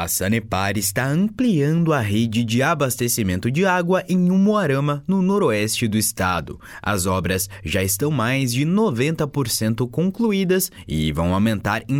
A Sanepar está ampliando a rede de abastecimento de água em Umuarama, no noroeste do estado. As obras já estão mais de 90% concluídas e vão aumentar em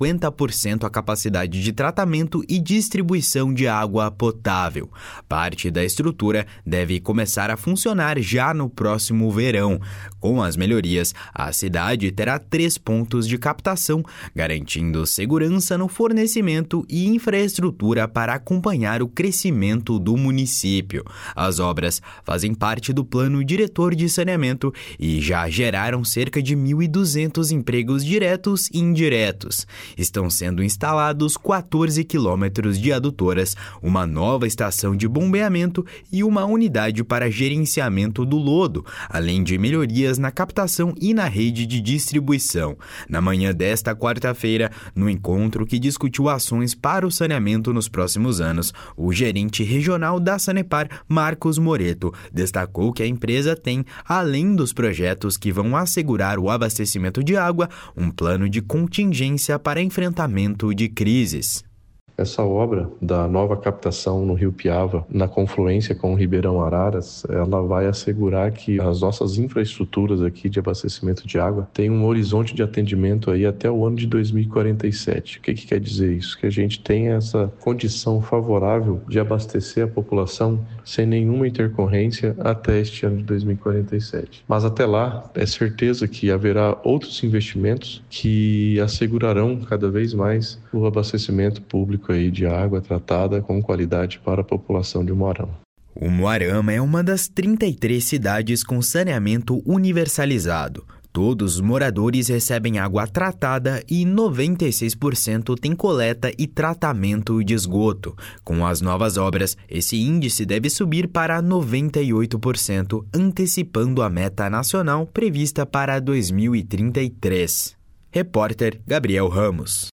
50% a capacidade de tratamento e distribuição de água potável. Parte da estrutura deve começar a funcionar já no próximo verão. Com as melhorias, a cidade terá 3 pontos de captação, garantindo segurança no fornecimento e infraestrutura para acompanhar o crescimento do município. As obras fazem parte do Plano Diretor de Saneamento e já geraram cerca de 1.200 empregos diretos e indiretos. Estão sendo instalados 14 quilômetros de adutoras, uma nova estação de bombeamento e uma unidade para gerenciamento do lodo, além de melhorias na captação e na rede de distribuição. Na manhã desta quarta-feira, no encontro que discutiu ações para o saneamento nos próximos anos, o gerente regional da Sanepar, Marcos Moreto, destacou que a empresa tem, além dos projetos que vão assegurar o abastecimento de água, um plano de contingência para enfrentamento de crises. Essa obra da nova captação no Rio Piava, na confluência com o Ribeirão Araras, ela vai assegurar que as nossas infraestruturas aqui de abastecimento de água tenham um horizonte de atendimento aí até o ano de 2047. O que quer dizer isso? Que a gente tenha essa condição favorável de abastecer a população sem nenhuma intercorrência até este ano de 2047. Mas até lá, é certeza que haverá outros investimentos que assegurarão cada vez mais o abastecimento público aí de água tratada com qualidade para a população de Umuarama. Umuarama é uma das 33 cidades com saneamento universalizado. Todos os moradores recebem água tratada e 96% têm coleta e tratamento de esgoto. Com as novas obras, esse índice deve subir para 98%, antecipando a meta nacional prevista para 2033. Repórter Gabriel Ramos.